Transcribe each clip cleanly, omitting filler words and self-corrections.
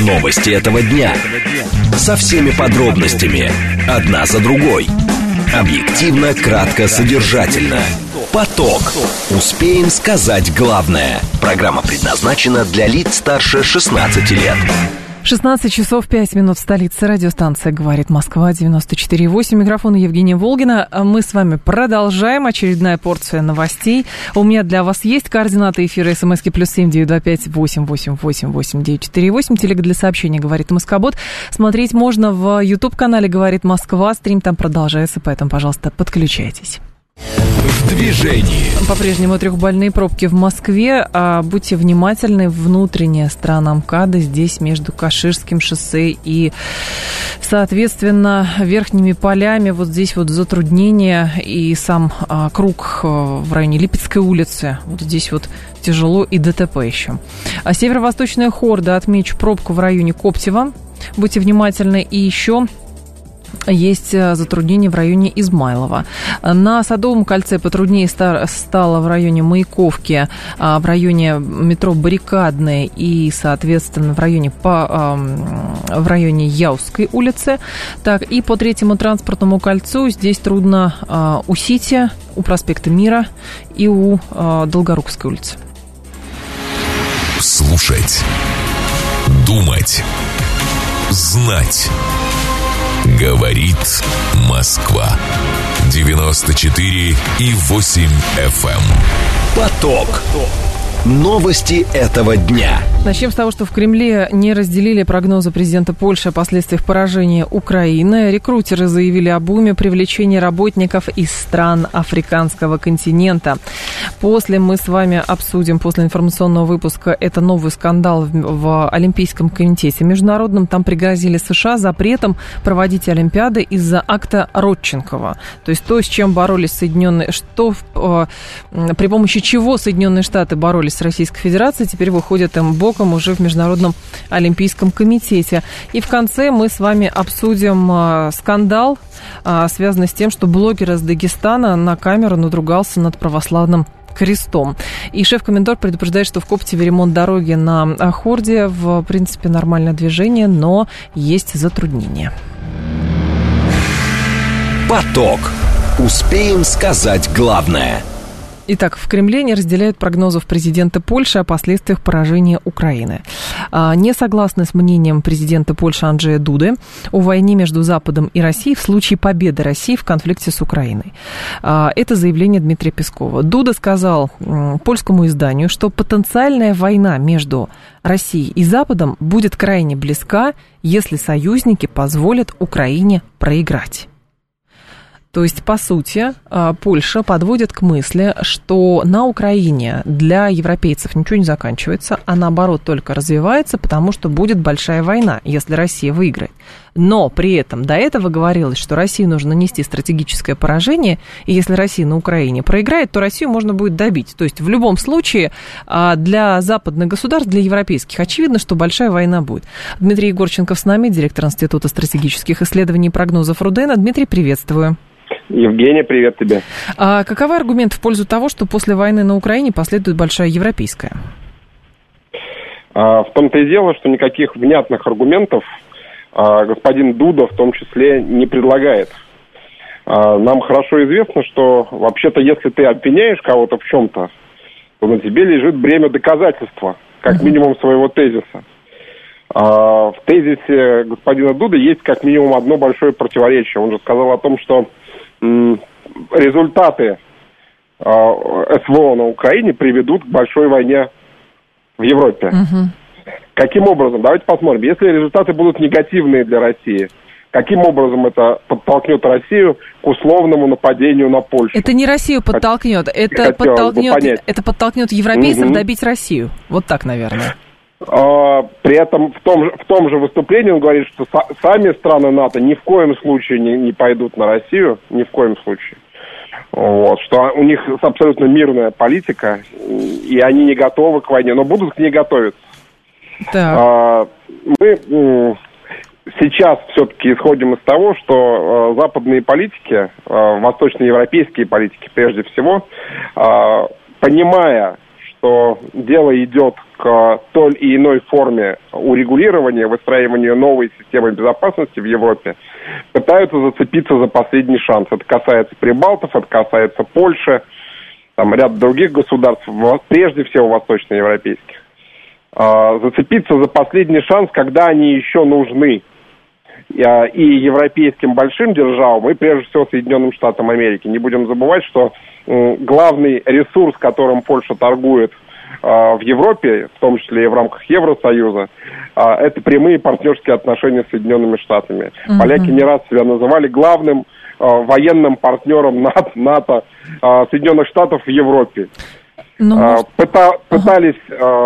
Новости этого дня. Со всеми подробностями. Одна за другой. Объективно, кратко, содержательно. Поток. Успеем сказать главное. Программа предназначена для лиц старше 16 лет. 16 часов 5 минут в столице. Радиостанция «Говорит Москва», 94,8. Микрофон Евгения Волгина. Мы с вами продолжаем. Очередная порция новостей. У меня для вас есть координаты эфира. СМСки +7 925 888 8948. Телега для сообщений «Говорит Москобот». Смотреть можно в YouTube-канале «Говорит Москва». Стрим там продолжается, поэтому, пожалуйста, подключайтесь. В движении. По-прежнему трехбальные пробки в Москве. Будьте внимательны. Внутренняя сторона МКАДа здесь между Каширским шоссе и, соответственно, Верхними полями. Вот здесь вот затруднения и сам круг в районе Липецкой улицы. Вот здесь вот тяжело и ДТП еще. Северо-восточная Хорда. Отмечу пробку в районе Коптева. Будьте внимательны. И еще есть затруднения в районе Измайлова. На Садовом кольце потруднее стало в районе Маяковки, в районе метро Баррикадной и, соответственно, в районе Яузской улицы. Так, и по Третьему транспортному кольцу здесь трудно у Сити, у проспекта Мира и у Долгорукской улицы. Слушать. Думать. Знать. Говорит Москва. 94,8 FM. Поток. Новости этого дня. Начнем с того, что в Кремле не разделили прогнозы президента Польши о последствиях поражения Украины. Рекрутеры заявили об уме привлечения работников из стран африканского континента. После мы с вами обсудим, после информационного выпуска, это новый скандал в Олимпийском комитете международном. Там пригрозили США запретом проводить Олимпиады из-за акта Родченкова. То есть то, с чем боролись Соединенные Штаты, при помощи чего Соединенные Штаты боролись с Российской Федерацией, теперь выходят им боком уже в Международном Олимпийском комитете. И в конце мы с вами обсудим скандал, связанный с тем, что блогер из Дагестана на камеру надругался над православным крестом. И шеф-комендор предупреждает, что в Коптеве ремонт дороги на Хорде, в принципе, нормальное движение, но есть затруднения. Поток. Успеем сказать главное. Итак, в Кремле не разделяют прогнозов президента Польши о последствиях поражения Украины. Не согласны с мнением президента Польши Анджея Дуды о войне между Западом и Россией в случае победы России в конфликте с Украиной. Это заявление Дмитрия Пескова. Дуда сказал польскому изданию, что потенциальная война между Россией и Западом будет крайне близка, если союзники позволят Украине проиграть. То есть, по сути, Польша подводит к мысли, что на Украине для европейцев ничего не заканчивается, а наоборот только развивается, потому что будет большая война, если Россия выиграет. Но при этом до этого говорилось, что России нужно нанести стратегическое поражение, и если Россия на Украине проиграет, то Россию можно будет добить. То есть, в любом случае, для западных государств, для европейских, очевидно, что большая война будет. Дмитрий Егорченков с нами, директор Института стратегических исследований и прогнозов Рудена. Дмитрий, приветствую. Евгения, привет тебе. Каковы аргументы в пользу того, что после войны на Украине последует большая европейская? В том-то и дело, что никаких внятных аргументов господин Дуда в том числе не предлагает. Нам хорошо известно, что вообще-то если ты обвиняешь кого-то в чем-то, то на тебе лежит бремя доказательства, как минимум своего тезиса. В тезисе господина Дуды есть как минимум одно большое противоречие. Он же сказал о том, что результаты СВО на Украине приведут к большой войне в Европе. Каким образом? Давайте посмотрим. Если результаты будут негативные для России, каким образом это подтолкнет Россию к условному нападению на Польшу? Это не Россию подтолкнет, это подтолкнет европейцев добить Россию. Вот так, наверное. При этом в том же выступлении он говорит, что сами страны НАТО ни в коем случае не пойдут на Россию, ни в коем случае. Вот, что у них абсолютно мирная политика, и они не готовы к войне, но будут к ней готовиться. Мы сейчас все-таки исходим из того, что западные политики, восточноевропейские политики прежде всего, понимая, что дело идет к к той или иной форме урегулирования, выстраивания новой системы безопасности в Европе, пытаются зацепиться за последний шанс. Это касается Прибалтов, это касается Польши, там ряд других государств, прежде всего восточноевропейских. Зацепиться за последний шанс, когда они еще нужны и европейским большим державам, и прежде всего Соединенным Штатам Америки. Не будем забывать, что главный ресурс, которым Польша торгует в Европе, в том числе и в рамках Евросоюза, это прямые партнерские отношения с Соединенными Штатами. Поляки не раз себя называли главным военным партнером НАТО, Соединенных Штатов в Европе. Пытались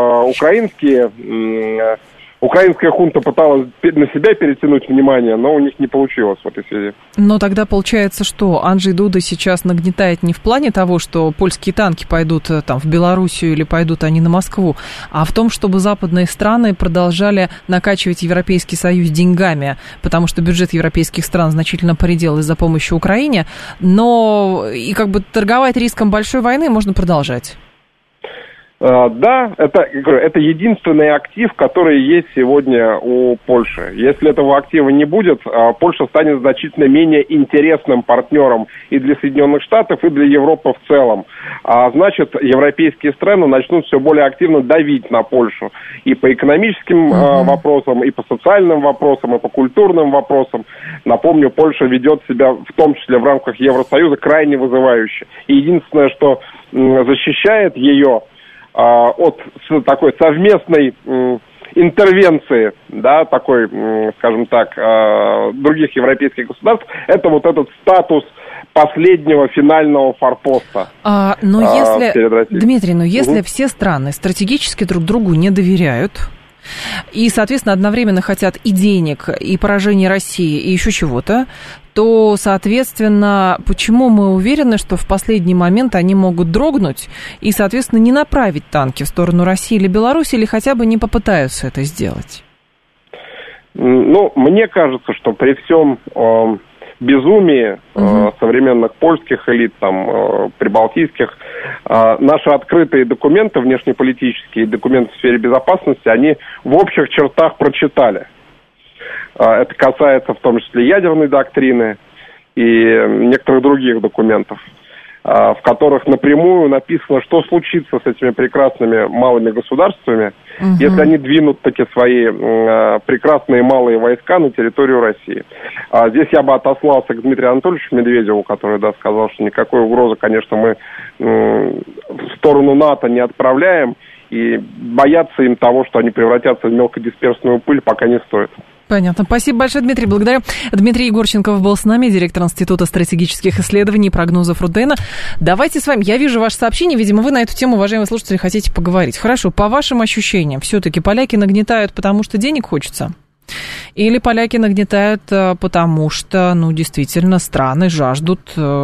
украинская хунта пыталась на себя перетянуть внимание, но у них не получилось в этой связи. Но тогда получается, что Анджей Дуда сейчас нагнетает не в плане того, что польские танки пойдут там в Белоруссию или пойдут они на Москву, а в том, чтобы западные страны продолжали накачивать Европейский Союз деньгами, потому что бюджет европейских стран значительно поредел из-за помощи Украине, но и как бы торговать риском большой войны можно продолжать. Да, это единственный актив, который есть сегодня у Польши. Если этого актива не будет, Польша станет значительно менее интересным партнером и для Соединенных Штатов, и для Европы в целом. А значит, европейские страны начнут все более активно давить на Польшу и по экономическим вопросам, и по социальным вопросам, и по культурным вопросам. Напомню, Польша ведет себя, в том числе в рамках Евросоюза, крайне вызывающе. И единственное, что защищает ее от такой совместной интервенции, да, такой, скажем так, других европейских государств, это вот этот статус последнего финального форпоста. Перед Россией. Дмитрий, если все страны стратегически друг другу не доверяют, и, соответственно, одновременно хотят и денег, и поражения России, и еще чего-то, то, соответственно, почему мы уверены, что в последний момент они могут дрогнуть и, соответственно, не направить танки в сторону России или Беларуси, или хотя бы не попытаются это сделать? Мне кажется, что при всем безумии современных польских элит, там, прибалтийских, наши открытые документы, внешнеполитические документы в сфере безопасности, они в общих чертах прочитали. Это касается в том числе ядерной доктрины и некоторых других документов, в которых напрямую написано, что случится с этими прекрасными малыми государствами, если они двинут таки свои прекрасные малые войска на территорию России. Здесь я бы отослался к Дмитрию Анатольевичу Медведеву, который сказал, что никакой угрозы, конечно, мы в сторону НАТО не отправляем, и бояться им того, что они превратятся в мелкодисперсную пыль, пока не стоит. Понятно. Спасибо большое, Дмитрий. Благодарю. Дмитрий Егорченков был с нами, директор Института стратегических исследований и прогнозов Рудена. Давайте с вами, я вижу ваше сообщение, видимо, вы на эту тему, уважаемые слушатели, хотите поговорить. Хорошо, по вашим ощущениям, все-таки поляки нагнетают, потому что денег хочется? Или поляки нагнетают, потому что, действительно, страны жаждут,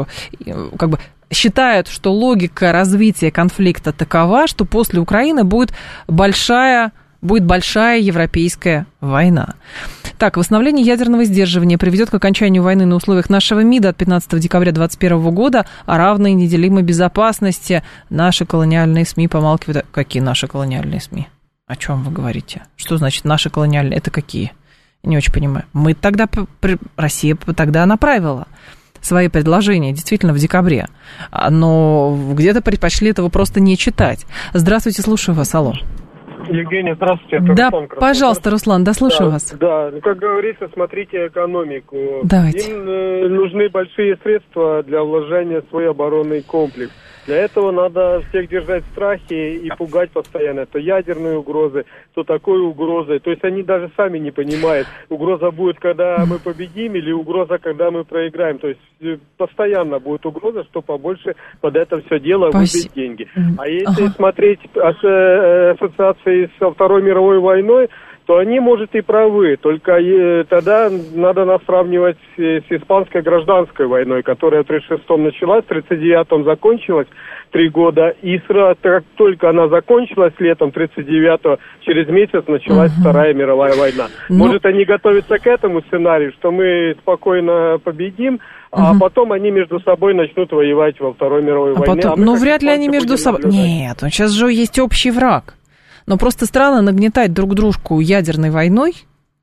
считают, что логика развития конфликта такова, что после Украины будет большая европейская война. Так, восстановление ядерного сдерживания приведет к окончанию войны на условиях нашего МИДа от 15 декабря 2021 года о равной и неделимой безопасности. Наши колониальные СМИ помалкивают. Какие наши колониальные СМИ? О чем вы говорите? Что значит наши колониальные? Это какие? Я не очень понимаю. Россия тогда направила свои предложения, действительно, в декабре. Но где-то предпочли этого просто не читать. Здравствуйте, слушаю вас. Алло. Евгений, здравствуйте. Это да, Руслан, пожалуйста, Руслан, слушаю вас. Да, как говорится, смотрите экономику. Давайте. Им нужны большие средства для вложения в свой оборонный комплекс. Для этого надо всех держать в страхе и пугать постоянно. То ядерные угрозы, то такой угрозой. То есть они даже сами не понимают, угроза будет, когда мы победим, или угроза, когда мы проиграем. То есть постоянно будет угроза, что побольше под это все дело выбить деньги. А если смотреть ассоциации со Второй мировой войной, то они, может, и правы, только тогда надо нас сравнивать с испанской гражданской войной, которая в 1936-м началась, в 1939-м закончилась 3 года, и сразу, как только она закончилась летом 1939-го, через месяц началась Вторая мировая война. Может, они готовятся к этому сценарию, что мы спокойно победим, а потом они между собой начнут воевать во Второй мировой войне. Вряд ли они между собой... Нет, сейчас же есть общий враг. Но просто страны нагнетать друг дружку ядерной войной,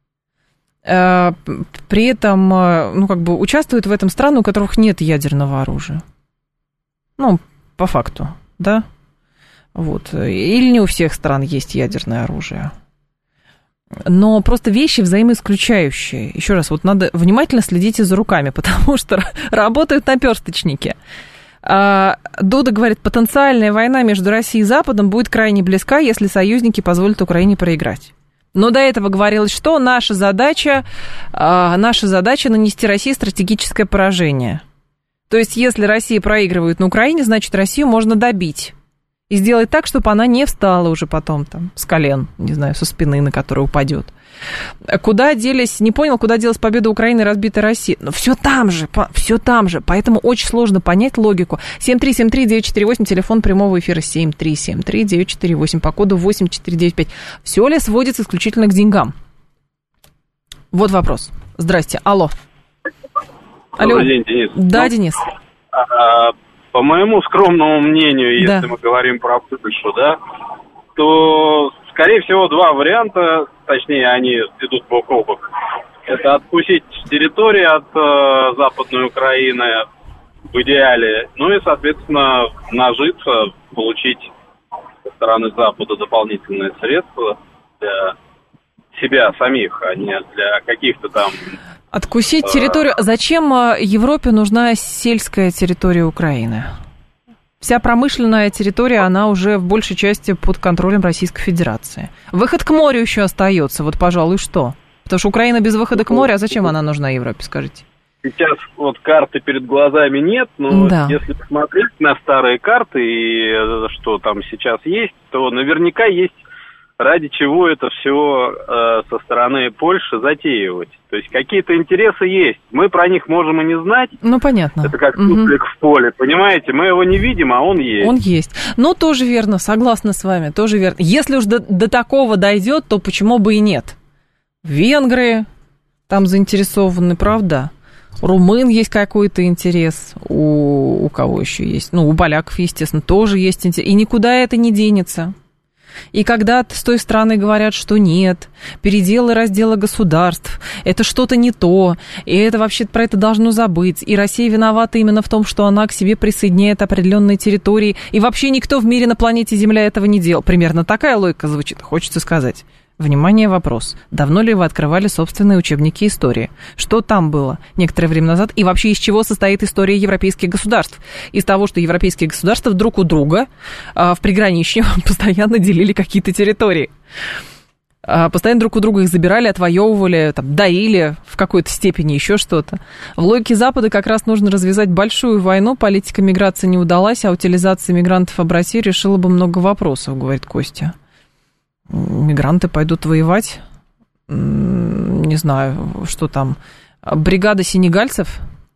при этом, ну, как бы участвуют в этом страны, у которых нет ядерного оружия. Ну, по факту, да? Вот. Или не у всех стран есть ядерное оружие. Но просто вещи взаимоисключающие. Еще раз, вот надо внимательно следите за руками, потому что работают наперсточники. Дуда говорит, потенциальная война между Россией и Западом будет крайне близка, если союзники позволят Украине проиграть. Но до этого говорилось, что наша задача нанести России стратегическое поражение. То есть, если Россия проигрывает на Украине, значит, Россию можно добить. И сделать так, чтобы она не встала уже потом там с колен, не знаю, со спины, на которую упадет. Куда делись, не понял, куда делась победа Украины и разбитая Россия. Но все там же, поэтому очень сложно понять логику. 7373948, телефон прямого эфира 7373948, по коду 8495. Все ли сводится исключительно к деньгам? Вот вопрос. Здрасте, алло. Добрый день, Денис. Да, Денис. По моему скромному мнению, если мы говорим про Польшу, да, то, скорее всего, два варианта, точнее, они идут бок о бок. Это откусить территории от Западной Украины в идеале, ну и, соответственно, нажиться, получить со стороны Запада дополнительные средства для себя самих, а не для каких-то там... Откусить территорию. Зачем Европе нужна сельская территория Украины? Вся промышленная территория, она уже в большей части под контролем Российской Федерации. Выход к морю еще остается, вот, пожалуй, что? Потому что Украина без выхода к морю, а зачем она нужна Европе, скажите? Сейчас вот карты перед глазами нет, но если посмотреть на старые карты и что там сейчас есть, то наверняка есть ради чего это все со стороны Польши затеивать. То есть какие-то интересы есть. Мы про них можем и не знать. Ну, понятно. Это как суслик в поле, понимаете? Мы его не видим, а он есть. Он есть. Ну, тоже верно, согласна с вами, тоже верно. Если уж до такого дойдет, то почему бы и нет? Венгры там заинтересованы, правда? Румын есть какой-то интерес. У кого еще есть? Ну, у поляков, естественно, тоже есть интерес. И никуда это не денется. И когда с той стороны говорят, что нет, переделы раздела государств, это что-то не то, и это вообще про это должно забыть, и Россия виновата именно в том, что она к себе присоединяет определенные территории, и вообще никто в мире на планете Земля этого не делал. Примерно такая логика звучит, хочется сказать. Внимание, вопрос. Давно ли вы открывали собственные учебники истории? Что там было некоторое время назад? И вообще из чего состоит история европейских государств? Из того, что европейские государства друг у друга в приграничье постоянно делили какие-то территории. Постоянно друг у друга их забирали, отвоевывали, там, доили в какой-то степени, еще что-то. В логике Запада как раз нужно развязать большую войну, политика миграции не удалась, а утилизация мигрантов об России решила бы много вопросов, говорит Костя. Мигранты пойдут воевать, не знаю, что там, бригада сенегальцев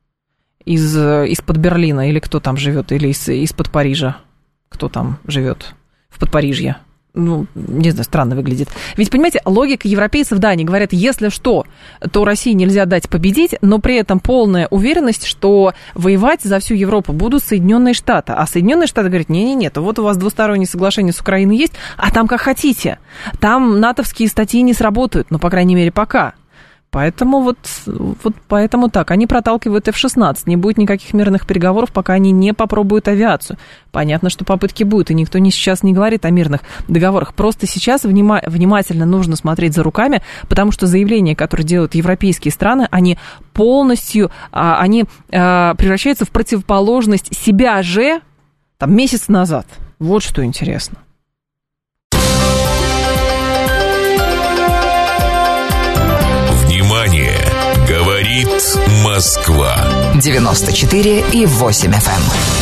из-под Берлина, или кто там живет, или из-под Парижа, кто там живет в Подпарижье. Ну, не знаю, странно выглядит. Ведь, понимаете, логика европейцев, да, они говорят, если что, то России нельзя дать победить, но при этом полная уверенность, что воевать за всю Европу будут Соединенные Штаты. А Соединенные Штаты говорят, не-не-не, вот у вас двустороннее соглашение с Украиной есть, а там как хотите. Там натовские статьи не сработают, ну, по крайней мере, пока. Поэтому вот поэтому так, они проталкивают F-16, не будет никаких мирных переговоров, пока они не попробуют авиацию. Понятно, что попытки будут, и никто сейчас не говорит о мирных договорах. Просто сейчас внимательно нужно смотреть за руками, потому что заявления, которые делают европейские страны, они полностью, превращаются в противоположность себя же там, месяц назад. Вот что интересно. Говорит Москва. 94,8 FM.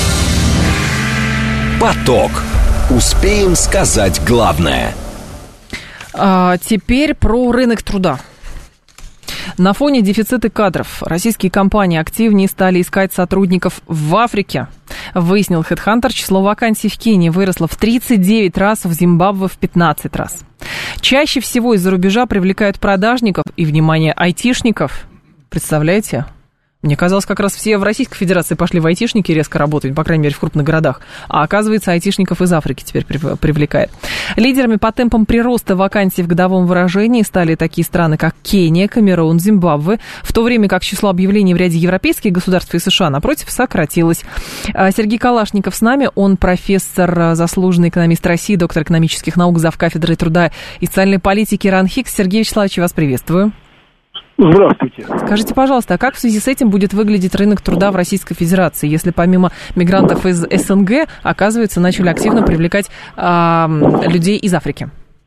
Поток. Успеем сказать главное. Теперь про рынок труда. На фоне дефицита кадров российские компании активнее стали искать сотрудников в Африке. Выяснил HeadHunter, число вакансий в Кении выросло в 39 раз, в Зимбабве в 15 раз. Чаще всего из-за рубежа привлекают продажников и, внимание, айтишников. Представляете? Мне казалось, как раз все в Российской Федерации пошли в айтишники резко работать, по крайней мере, в крупных городах. А оказывается, айтишников из Африки теперь привлекает. Лидерами по темпам прироста вакансий в годовом выражении стали такие страны, как Кения, Камерун, Зимбабве, в то время как число объявлений в ряде европейских государств и США, напротив, сократилось. Сергей Калашников с нами, он профессор, заслуженный экономист России, доктор экономических наук, завкафедрой труда и социальной политики РАН-ХИКС. Сергей Вячеславович, я вас приветствую. Здравствуйте. Скажите, пожалуйста, а как в связи с этим будет выглядеть рынок труда в Российской Федерации, если помимо мигрантов из СНГ, оказывается, начали активно привлекать людей из Африки?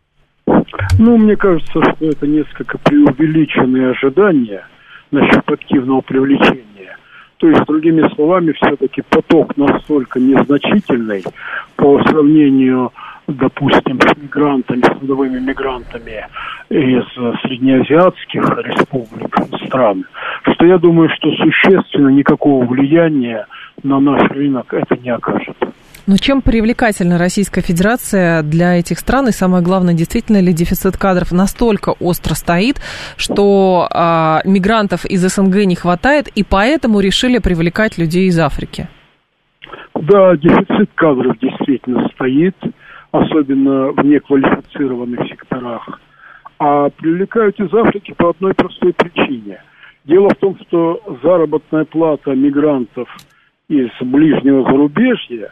Ну, мне кажется, что это несколько преувеличенные ожидания насчет активного привлечения. То есть, другими словами, все-таки поток настолько незначительный по сравнению, допустим, с мигрантами, с трудовыми мигрантами из среднеазиатских республик, стран, что я думаю, что существенно никакого влияния на наш рынок это не окажет. Но чем привлекательна Российская Федерация для этих стран? И самое главное, действительно ли дефицит кадров настолько остро стоит, что мигрантов из СНГ не хватает, и поэтому решили привлекать людей из Африки? Да, дефицит кадров действительно стоит, особенно в неквалифицированных секторах. А привлекают из Африки по одной простой причине. Дело в том, что заработная плата мигрантов из ближнего зарубежья,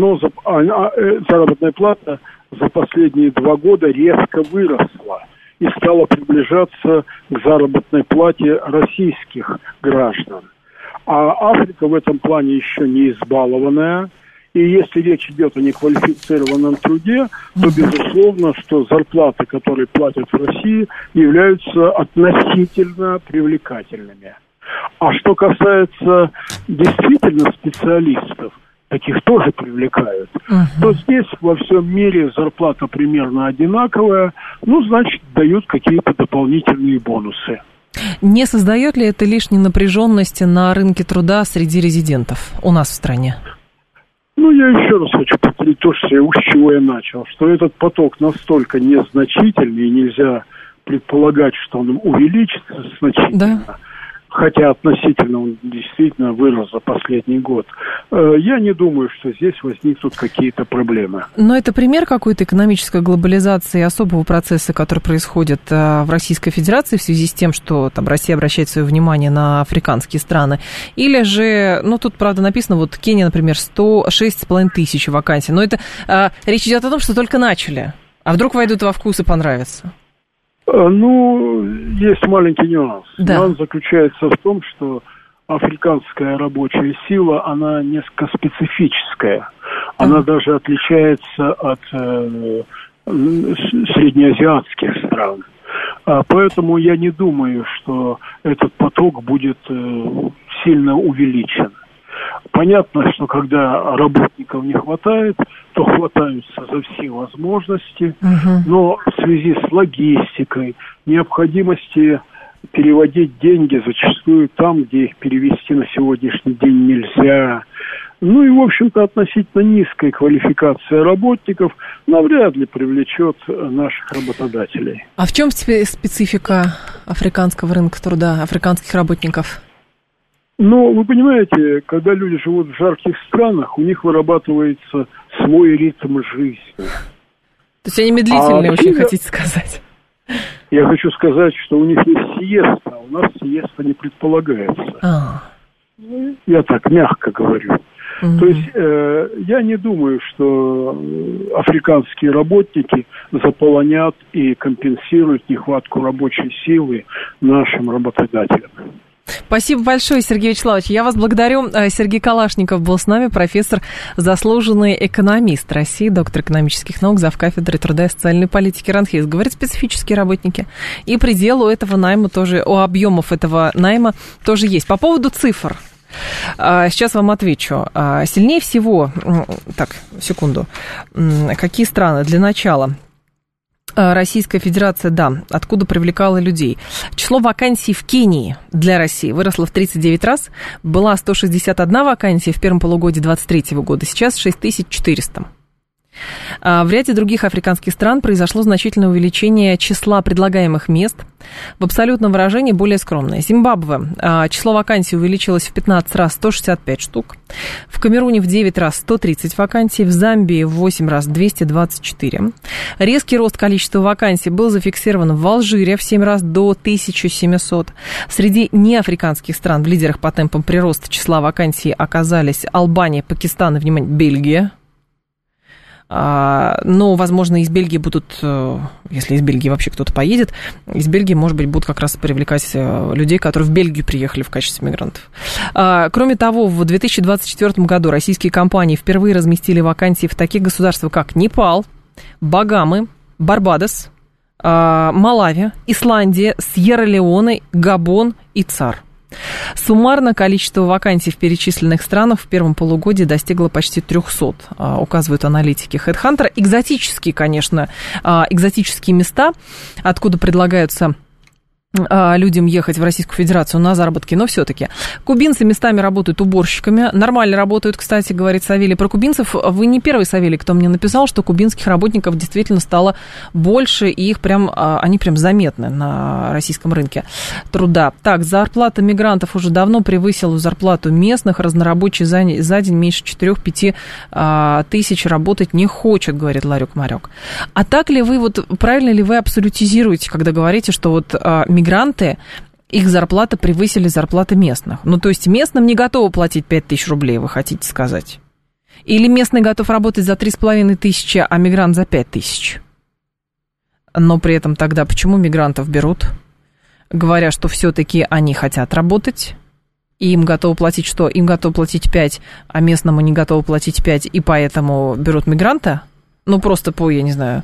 заработная плата за последние 2 года резко выросла и стала приближаться к заработной плате российских граждан. А Африка в этом плане еще не избалованная. И если речь идет о неквалифицированном труде, то безусловно, что зарплаты, которые платят в России, являются относительно привлекательными. А что касается действительно специалистов, таких тоже привлекают, то здесь во всем мире зарплата примерно одинаковая, значит, дают какие-то дополнительные бонусы. Не создает ли это лишней напряженности на рынке труда среди резидентов у нас в стране? Я еще раз хочу повторить то, с чего я начал, что этот поток настолько незначительный, и нельзя предполагать, что он увеличится значительно. Да. Хотя относительно он действительно вырос за последний год, я не думаю, что здесь возникнут какие-то проблемы. Но это пример какой-то экономической глобализации, особого процесса, который происходит в Российской Федерации в связи с тем, что там Россия обращает свое внимание на африканские страны? Или же, тут, правда, написано, Кения, например, 106,5 тысяч вакансий, но это речь идет о том, что только начали, а вдруг войдут во вкус и понравится? Есть маленький нюанс. Да. Нюанс заключается в том, что африканская рабочая сила, она несколько специфическая. Она даже отличается от среднеазиатских стран. Поэтому я не думаю, что этот поток будет сильно увеличен. Понятно, что когда работников не хватает, то хватаются за все возможности, но в связи с логистикой, необходимости переводить деньги зачастую там, где их перевести на сегодняшний день нельзя. И, в общем-то, относительно низкая квалификация работников навряд ли привлечет наших работодателей. А в чем специфика африканского рынка труда, африканских работников? Вы понимаете, когда люди живут в жарких странах, у них вырабатывается свой ритм жизни. То есть они медлительные, очень хотите сказать? Я хочу сказать, что у них есть сиеста, а у нас сиеста не предполагается. Я так мягко говорю. То есть я не думаю, что африканские работники заполонят и компенсируют нехватку рабочей силы нашим работодателям. Спасибо большое, Сергей Вячеславович. Я вас благодарю. Сергей Калашников был с нами, профессор, заслуженный экономист России, доктор экономических наук, завкафедрой труда и социальной политики РАН-ХИКС. Говорят, специфические работники. И предел у этого найма тоже, у объемов этого найма тоже есть. По поводу цифр. Сейчас вам отвечу. Сильнее всего... Так, секунду. Какие страны? Для начала... Российская Федерация, откуда привлекала людей. Число вакансий в Кении для России выросло в 39 раз. Была 161 вакансия в первом полугодии 2023 года, сейчас 6400. В ряде других африканских стран произошло значительное увеличение числа предлагаемых мест. В абсолютном выражении более скромное. Зимбабве. Число вакансий увеличилось в 15 раз, 165 штук. В Камеруне в 9 раз 130 вакансий. В Замбии в 8 раз 224. Резкий рост количества вакансий был зафиксирован в Алжире в 7 раз до 1700. Среди неафриканских стран в лидерах по темпам прироста числа вакансий оказались Албания, Пакистан и, внимание, Бельгия. Но, возможно, из Бельгии будут, если из Бельгии вообще кто-то поедет, из Бельгии, может быть, будут как раз привлекать людей, которые в Бельгию приехали в качестве мигрантов. Кроме того, в 2024 году российские компании впервые разместили вакансии в таких государствах, как Непал, Багамы, Барбадос, Малави, Исландия, Сьерра-Леоне, Габон и ЦАР. Суммарно количество вакансий в перечисленных странах в первом полугодии достигло почти 300, указывают аналитики HeadHunter. Экзотические, конечно, экзотические места, откуда предлагаются людям ехать в Российскую Федерацию на заработки, но все-таки. Кубинцы местами работают уборщиками, нормально работают, кстати, говорит Савелий. Про кубинцев вы не первый, Савелий, кто мне написал, что кубинских работников действительно стало больше, и их прям, они прям заметны на российском рынке труда. Так, зарплата мигрантов уже давно превысила зарплату местных, разнорабочий за день меньше 4-5 тысяч работать не хочет, говорит Ларек-Марек. А так ли вы, вот правильно ли вы абсолютизируете, когда говорите, что вот мигранты, их зарплата превысили зарплаты местных? Ну, то есть местным не готовы платить 5 тысяч рублей, вы хотите сказать? Или местный готов работать за 3,5 тысячи, а мигрант за 5 тысяч? Но при этом тогда почему мигрантов берут, говоря, что все-таки они хотят работать, и им готовы платить что? Им готовы платить 5, а местному не готовы платить 5, и поэтому берут мигранта? Ну, просто по, я не знаю,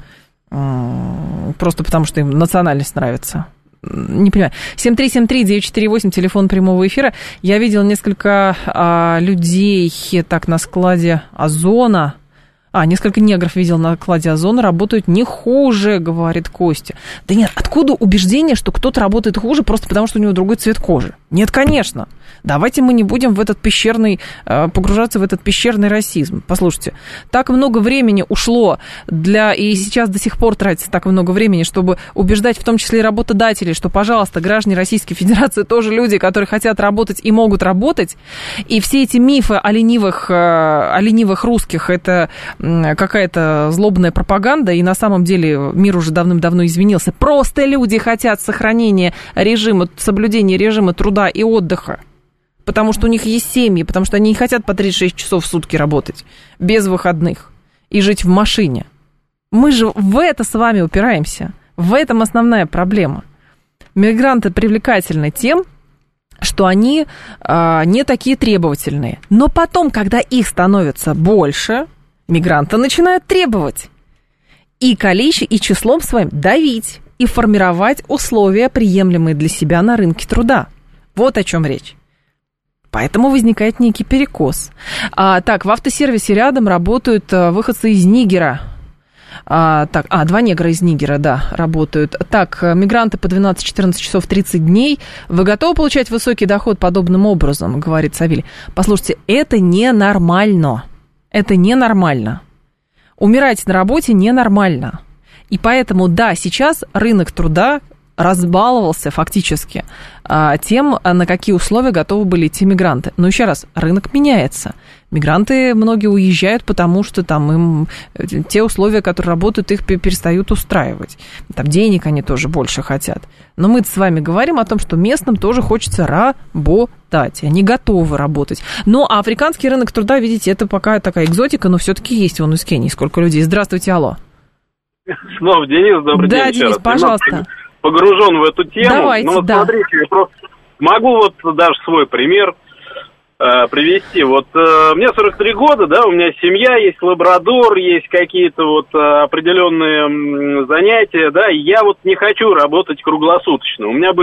просто потому что им национальность нравится. Не понимаю. 7373948, телефон прямого эфира. Я видел несколько людей так на складе Озона. Несколько негров видел на складе Озона, работают не хуже, говорит Костя. Да нет, откуда убеждение, что кто-то работает хуже просто потому, что у него другой цвет кожи? Нет, конечно. Давайте мы не будем в этот погружаться в этот пещерный расизм. Послушайте, так много времени ушло и сейчас до сих пор тратится так много времени, чтобы убеждать в том числе и работодателей, что, пожалуйста, граждане Российской Федерации тоже люди, которые хотят работать и могут работать. И все эти мифы о ленивых русских, это какая-то злобная пропаганда, и на самом деле мир уже давным-давно извинился. Просто люди хотят сохранения режима, соблюдения режима труда и отдыха. Потому что у них есть семьи, потому что они не хотят по 36 часов в сутки работать, без выходных, и жить в машине. Мы же в это с вами упираемся. В этом основная проблема. Мигранты привлекательны тем, что они не такие требовательные. Но потом, когда их становится больше, мигранты начинают требовать. И числом своим давить, и формировать условия, приемлемые для себя на рынке труда. Вот о чем речь. Поэтому возникает некий перекос. Так, в автосервисе рядом работают выходцы из Нигера. Два негра из Нигера, да, работают. Так, мигранты по 12-14 часов 30 дней. Вы готовы получать высокий доход подобным образом, говорит Савелий. Послушайте, это ненормально. Это ненормально. Умирать на работе ненормально. И поэтому, да, сейчас рынок труда разбаловался фактически тем, на какие условия готовы были идти мигранты. Но еще раз, рынок меняется. Мигранты многие уезжают, потому что там им те условия, которые работают, их перестают устраивать. Там денег они тоже больше хотят. Но мы с вами говорим о том, что местным тоже хочется работать. Они готовы работать. Ну, а африканский рынок труда, видите, это пока такая экзотика, но все-таки есть он из Кении. Сколько людей. Здравствуйте, алло. Снова Денис, добрый день. Да, Денис, пожалуйста. Погружен в эту тему. Давайте, ну, вот да. Смотрите, я просто могу вот даже свой пример привести. Вот мне 43 года, да, у меня семья, есть лабрадор, есть какие-то вот определенные занятия, да, и я вот не хочу работать круглосуточно. У меня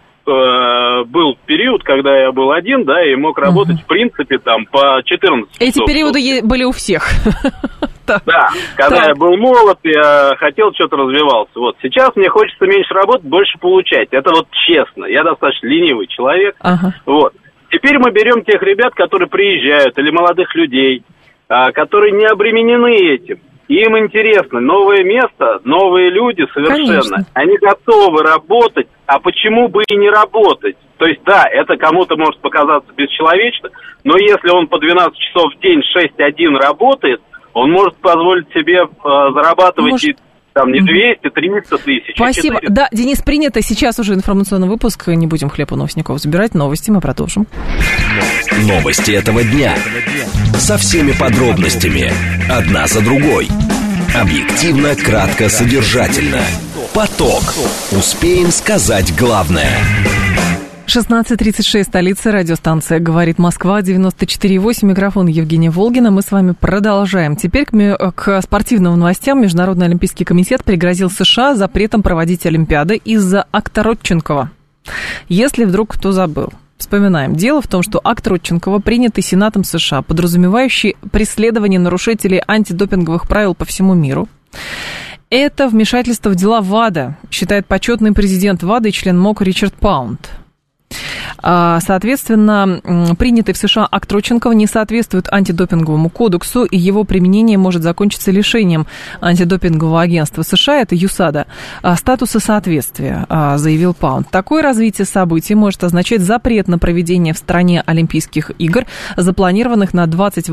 был период, когда я был один, да, и мог работать, в принципе, там, по 14 часов. Эти периоды были у всех. Да, когда я был молод, я хотел, что-то развивался. Вот сейчас мне хочется меньше работать, больше получать. Это вот честно. Я достаточно ленивый человек. Вот. Теперь мы берем тех ребят, которые приезжают, или молодых людей, которые не обременены этим. Им интересно новое место, новые люди совершенно. Конечно. Они готовы работать, а почему бы и не работать? То есть, да, это кому-то может показаться бесчеловечно, но если он по 12 часов в день 6-1 работает, он может позволить себе зарабатывать там не 200, 300 тысяч. Спасибо. 400. Да, Денис, принято. Сейчас уже информационный выпуск. Не будем хлеб у новостников забирать. Новости мы продолжим. Новости этого дня. Со всеми подробностями. Одна за другой. Объективно, кратко, содержательно. Поток. Успеем сказать главное. 16:36, столица, радиостанция «Говорит Москва», 94,8, микрофон Евгения Волгина. Мы с вами продолжаем. Теперь к спортивным новостям. Международный олимпийский комитет пригрозил США запретом проводить Олимпиады из-за акта Родченкова. Если вдруг кто забыл. Вспоминаем. Дело в том, что акт Родченкова, принятый Сенатом США, подразумевающий преследование нарушителей антидопинговых правил по всему миру, это вмешательство в дела ВАДА, считает почетный президент ВАДА и член МОК Ричард Паунд. Соответственно, принятый в США акт Родченкова не соответствует антидопинговому кодексу, и его применение может закончиться лишением антидопингового агентства США, это ЮСАДА, статуса соответствия, заявил Паунд. Такое развитие событий может означать запрет на проведение в стране Олимпийских игр, запланированных на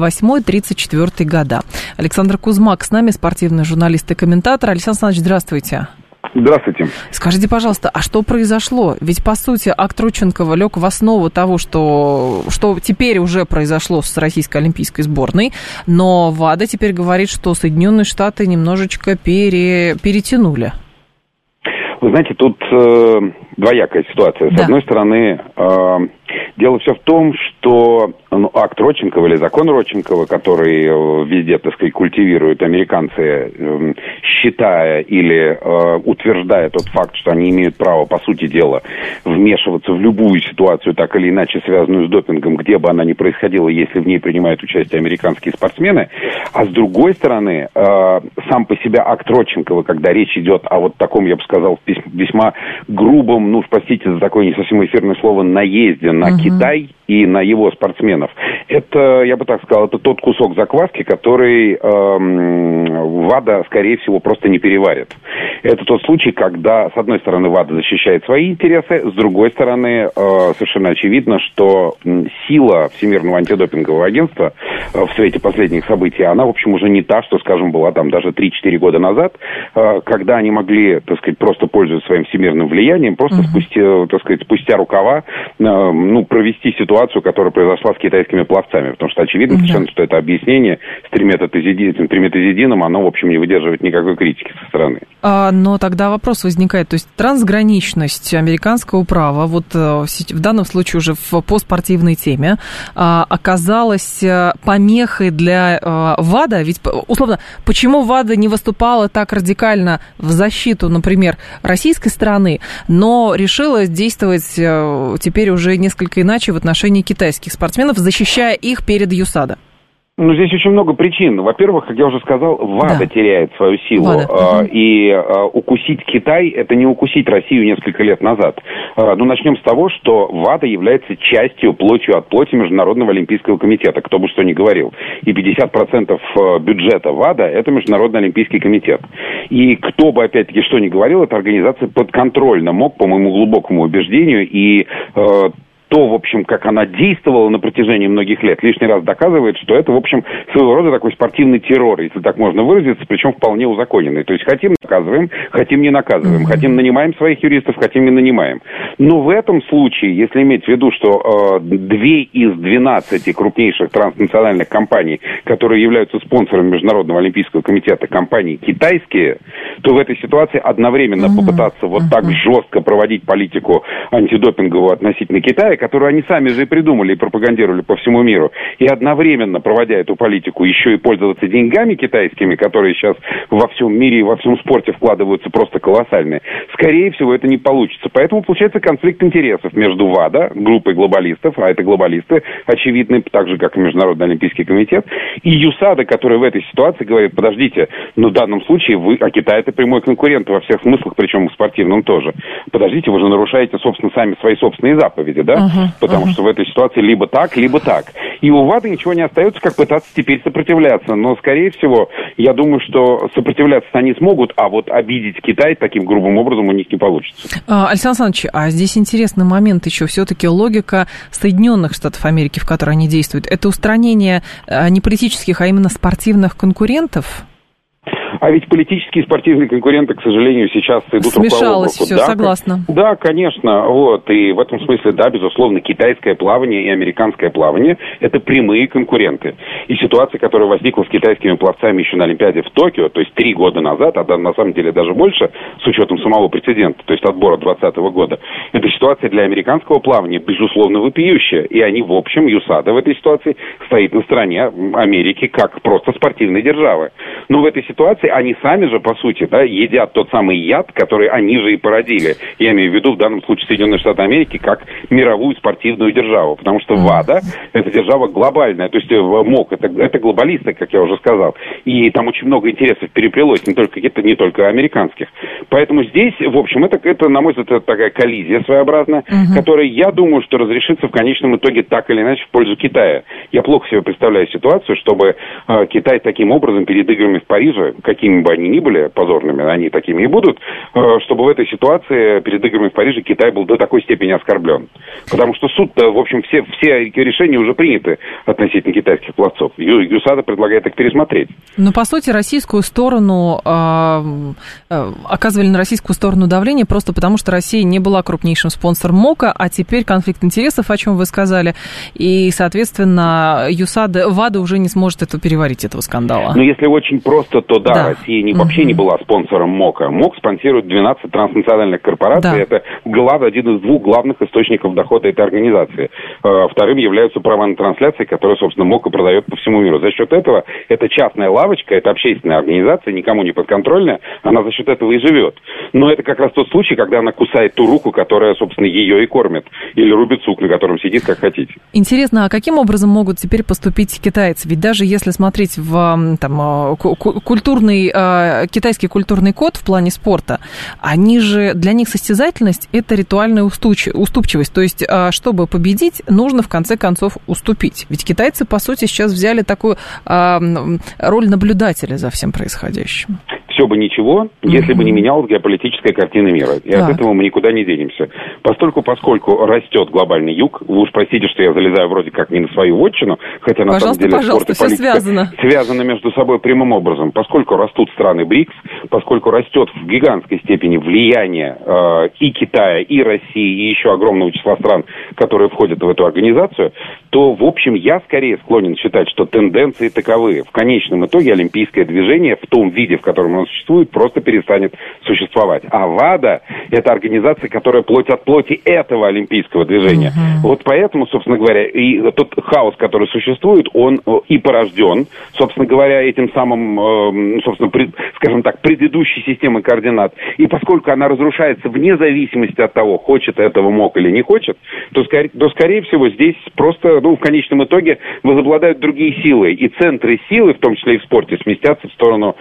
28-34 года. Александр Кузмак с нами, спортивный журналист и комментатор. Александр Александрович, здравствуйте. Здравствуйте. Скажите, пожалуйста, а что произошло? Ведь, по сути, акт Родченкова лег в основу того, что теперь уже произошло с российской олимпийской сборной, но ВАДА теперь говорит, что Соединенные Штаты немножечко перетянули. Вы знаете, тут двоякая ситуация. С одной стороны, дело все в том, что акт Родченкова или закон Родченкова, который везде, так сказать, культивируют американцы, считая или утверждая тот факт, что они имеют право, по сути дела, вмешиваться в любую ситуацию, так или иначе связанную с допингом, где бы она ни происходила, если в ней принимают участие американские спортсмены. А с другой стороны, сам по себе акт Родченкова, когда речь идет о вот таком, я бы сказал, весьма грубом, простите за такое не совсем эфирное слово, наезде на Китай и на его спортсменов. Это, я бы так сказал, это тот кусок закваски, который ВАДА, скорее всего, просто не переварит. Это тот случай, когда, с одной стороны, ВАДА защищает свои интересы, с другой стороны, совершенно очевидно, что сила Всемирного антидопингового агентства в свете последних событий, она, в общем, уже не та, что, скажем, была там даже 3-4 года назад, когда они могли, так сказать, просто пользоваться своим всемирным влиянием, просто спустя рукава, провести ситуацию, которая произошла с китайскими пловцами. Потому что очевидно совершенно, что это объяснение с триметазидином, оно, в общем, не выдерживает никакой критики со стороны. Но тогда вопрос возникает. То есть трансграничность американского права, вот в данном случае уже по спортивной теме, оказалась помехой для ВАДА. Ведь, условно, почему ВАДА не выступала так радикально в защиту, например, российской стороны, но решила действовать теперь уже несколько иначе в отношении китайских спортсменов, защищая их перед ЮСАДА? Здесь очень много причин. Во-первых, как я уже сказал, ВАДА теряет свою силу. И укусить Китай – это не укусить Россию несколько лет назад. Начнем с того, что ВАДА является частью, плотью от плоти Международного олимпийского комитета, кто бы что ни говорил. И 50% бюджета ВАДА – это Международный олимпийский комитет. И кто бы, опять-таки, что ни говорил, эта организация подконтрольна МОК, по моему глубокому убеждению, и то, в общем, как она действовала на протяжении многих лет, лишний раз доказывает, что это, в общем, своего рода такой спортивный террор, если так можно выразиться, причем вполне узаконенный. То есть хотим наказываем, хотим не наказываем, хотим нанимаем своих юристов, хотим не нанимаем. Но в этом случае, если иметь в виду, что 2 из 12 крупнейших транснациональных компаний, которые являются спонсорами Международного олимпийского комитета, компании китайские, то в этой ситуации одновременно попытаться вот так жестко проводить политику антидопинговую относительно Китая, которую они сами же и придумали и пропагандировали по всему миру, и одновременно, проводя эту политику, еще и пользоваться деньгами китайскими, которые сейчас во всем мире и во всем спорте вкладываются просто колоссальные, скорее всего, это не получится. Поэтому получается конфликт интересов между ВАДА, группой глобалистов, а это глобалисты, очевидно, так же, как и Международный олимпийский комитет, и ЮСАДА, который в этой ситуации говорит: подождите, в данном случае Китай это прямой конкурент во всех смыслах, причем в спортивном тоже. Подождите, вы же нарушаете, собственно, сами свои собственные заповеди, да? Потому что в этой ситуации либо так, либо так. И у ВАДА ничего не остается, как пытаться теперь сопротивляться. Но, скорее всего, я думаю, что сопротивляться они смогут, а вот обидеть Китай таким грубым образом у них не получится. Александр Александрович, а здесь интересный момент еще. Все-таки логика Соединенных Штатов Америки, в которой они действуют, это устранение не политических, а именно спортивных конкурентов? А ведь политические и спортивные конкуренты, к сожалению, сейчас идут рука об руку. Смешалось все, да, согласна. Да, конечно. Вот. И в этом смысле, да, безусловно, китайское плавание и американское плавание – это прямые конкуренты. И ситуация, которая возникла с китайскими пловцами еще на Олимпиаде в Токио, то есть 3 года назад, а на самом деле даже больше, с учетом самого прецедента, то есть отбора 2020 года, эта ситуация для американского плавания, безусловно, вопиющая. И они, в общем, ЮСАДА в этой ситуации стоит на стороне Америки как просто спортивной державы. Но в этой ситуации они сами же, по сути, да, едят тот самый яд, который они же и породили. Я имею в виду в данном случае Соединенные Штаты Америки как мировую спортивную державу. Потому что ВАДА – это держава глобальная. То есть МОК – это глобалисты, как я уже сказал. И там очень много интересов переплелось, не только американских. Поэтому здесь, в общем, это на мой взгляд, это такая коллизия своеобразная, которая, я думаю, что разрешится в конечном итоге так или иначе в пользу Китая. Я плохо себе представляю ситуацию, чтобы Китай таким образом перед играми в Париже, какими бы они ни были позорными, они такими и будут, чтобы в этой ситуации перед играми в Париже Китай был до такой степени оскорблен. Потому что суд, в общем, все решения уже приняты относительно китайских пловцов. ЮСАДА предлагает их пересмотреть. Но, по сути, российскую сторону оказывали на российскую сторону давление просто потому, что Россия не была крупнейшим спонсором МОКа, а теперь конфликт интересов, о чем вы сказали, и, соответственно, ВАДА уже не сможет переварить этого скандала. Но если очень просто, то да. Россия вообще не была спонсором МОКа. МОК спонсирует 12 транснациональных корпораций. Да. Это один из 2 главных источников дохода этой организации. Вторым являются права на трансляции, которые, собственно, МОК продает по всему миру. За счет этого это частная лавочка, это общественная организация, никому не подконтрольная, она за счет этого и живет. Но это как раз тот случай, когда она кусает ту руку, которая, собственно, ее и кормит. Или рубит сук, на котором сидит, как хотите. Интересно, а каким образом могут теперь поступить китайцы? Ведь даже если смотреть в китайский культурный код в плане спорта, для них состязательность – это ритуальная уступчивость. То есть, чтобы победить, нужно в конце концов уступить. Ведь китайцы, по сути, сейчас взяли такую роль наблюдателя за всем происходящим. Все бы ничего, если бы не менялась геополитическая картина мира. И от этого мы никуда не денемся. Поскольку растет глобальный юг, вы уж простите, что я залезаю вроде как не на свою вотчину, хотя на самом деле спорт и политика связаны между собой прямым образом. Поскольку растут страны БРИКС, поскольку растет в гигантской степени влияние и Китая, и России, и еще огромного числа стран, которые входят в эту организацию, то, в общем, я скорее склонен считать, что тенденции таковы. В конечном итоге олимпийское движение в том виде, в котором оно существует, просто перестанет существовать. А ВАДА – это организация, которая плоть от плоти этого олимпийского движения. Вот поэтому, собственно говоря, и тот хаос, который существует, он и порожден, собственно говоря, этим самым, скажем так, предыдущей системой координат. И поскольку она разрушается вне зависимости от того, хочет этого МОК или не хочет, то скорее всего, здесь просто, в конечном итоге возобладают другие силы. И центры силы, в том числе и в спорте, сместятся в сторону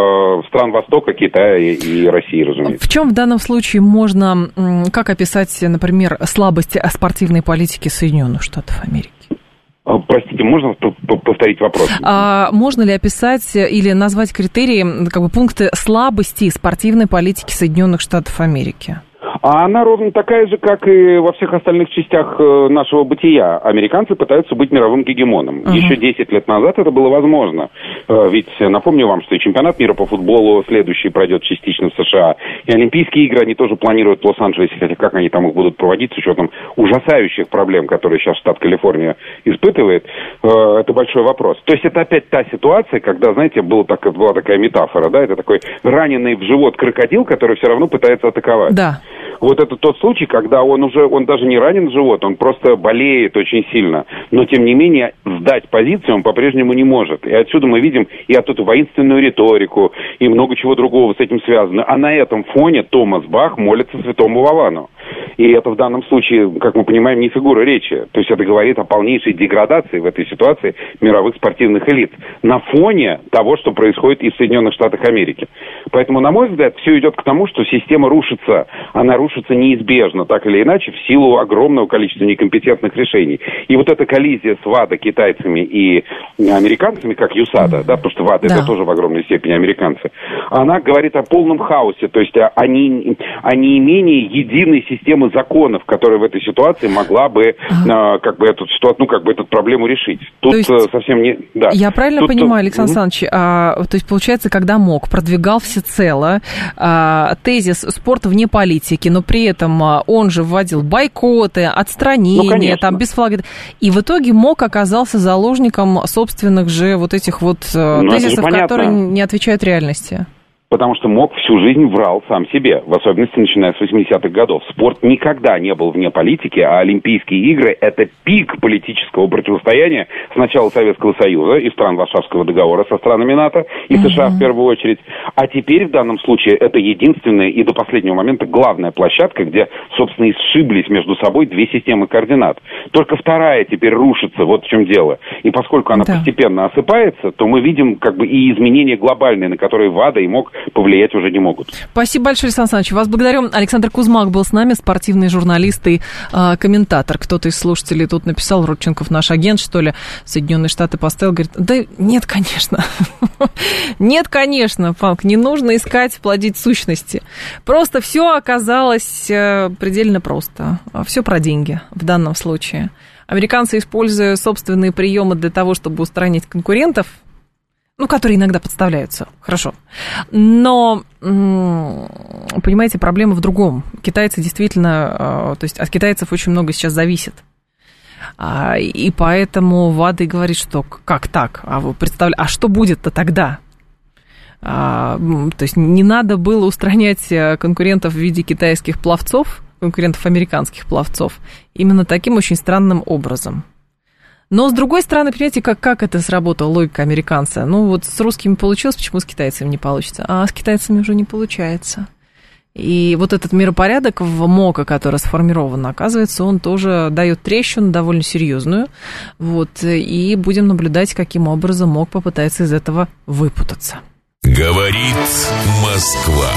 стран Востока, Китая и России, разумеется. В чем в данном случае можно, как описать, например, слабости спортивной политики Соединенных Штатов Америки? Простите, можно повторить вопрос? Можно ли описать или назвать критерии, пункты слабости спортивной политики Соединенных Штатов Америки? А она ровно такая же, как и во всех остальных частях нашего бытия. Американцы пытаются быть мировым гегемоном. Еще 10 лет назад это было возможно. Ведь напомню вам, что и чемпионат мира по футболу следующий пройдет частично в США. И Олимпийские игры они тоже планируют в Лос-Анджелесе, хотя как они там их будут проводить с учетом ужасающих проблем, которые сейчас штат Калифорния испытывает, это большой вопрос. То есть это опять та ситуация, когда, знаете, была такая метафора, да, это такой раненый в живот крокодил, который все равно пытается атаковать. Да. Вот это тот случай, когда он даже не ранен в живот, он просто болеет очень сильно. Но, тем не менее, сдать позицию он по-прежнему не может. И отсюда мы видим и эту воинственную риторику, и много чего другого с этим связано. А на этом фоне Томас Бах молится святому Вовану. И это в данном случае, как мы понимаем, не фигура речи. То есть это говорит о полнейшей деградации в этой ситуации мировых спортивных элит на фоне того, что происходит и в Соединенных Штатах Америки. Поэтому, на мой взгляд, все идет к тому, что система рушится. Она рушится неизбежно, так или иначе, в силу огромного количества некомпетентных решений. И вот эта коллизия с ВАДА китайцами и американцами, как ЮСАДА, да, потому что ВАДА это тоже в огромной степени американцы, она говорит о полном хаосе, то есть о неимении единой системы законов, которая в этой ситуации могла бы эту проблему решить. Тут совсем не... Да. Я правильно понимаю, Александр Александрович, то есть, получается, когда МОК продвигал всецело тезис спорта вне политики, но при этом он же вводил бойкоты, отстранения, там, без флага. И в итоге МОК оказался заложником собственных же вот этих вот тезисов, которые не отвечают реальности. Потому что МОК всю жизнь врал сам себе, в особенности начиная с 80-х годов. Спорт никогда не был вне политики, а Олимпийские игры – это пик политического противостояния сначала Советского Союза и стран Варшавского договора со странами НАТО и США в первую очередь. А теперь в данном случае это единственная и до последнего момента главная площадка, где, собственно, и сшиблись между собой две системы координат. Только вторая теперь рушится, вот в чем дело. И поскольку она постепенно осыпается, то мы видим как бы и изменения глобальные, на которые ВАДА и МОК повлиять уже не могут. Спасибо большое, Александр Александрович. Вас благодарю. Александр Кузмак был с нами, спортивный журналист и комментатор. Кто-то из слушателей тут написал, Родченков наш агент, что ли, Соединенные Штаты поставил, говорит, да нет, конечно. Нет, конечно, Фанк, не нужно искать, плодить сущности. Просто все оказалось предельно просто. Все про деньги в данном случае. Американцы, используя собственные приемы для того, чтобы устранить конкурентов, которые иногда подставляются, хорошо. Но, понимаете, проблема в другом. Китайцы действительно, то есть от китайцев очень много сейчас зависит. И поэтому ВАДА и говорит, что как так? А что будет-то тогда? То есть не надо было устранять конкурентов в виде китайских пловцов, конкурентов американских пловцов, именно таким очень странным образом. Но, с другой стороны, понимаете, как это сработала логика американца? Вот с русскими получилось, почему с китайцами не получится? А с китайцами уже не получается. И вот этот миропорядок в МОКа, который сформирован, оказывается, он тоже дает трещину довольно серьезную. И будем наблюдать, каким образом МОК попытается из этого выпутаться. Говорит Москва.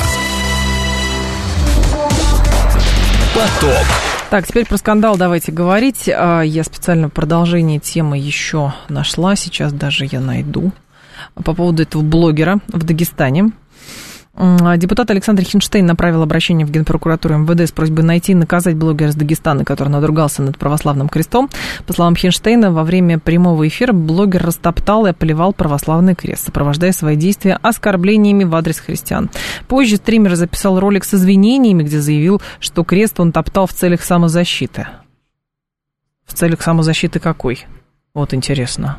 Поток. Так, теперь про скандал давайте говорить. Я специально продолжение темы еще нашла. Сейчас даже я найду. По поводу этого блогера в Дагестане. Депутат Александр Хинштейн направил обращение в Генпрокуратуру МВД с просьбой найти и наказать блогера из Дагестана, который надругался над православным крестом. По словам Хинштейна, во время прямого эфира блогер растоптал и оплевал православный крест, сопровождая свои действия оскорблениями в адрес христиан. Позже стример записал ролик с извинениями, где заявил, что крест он топтал в целях самозащиты. В целях самозащиты какой? Вот интересно.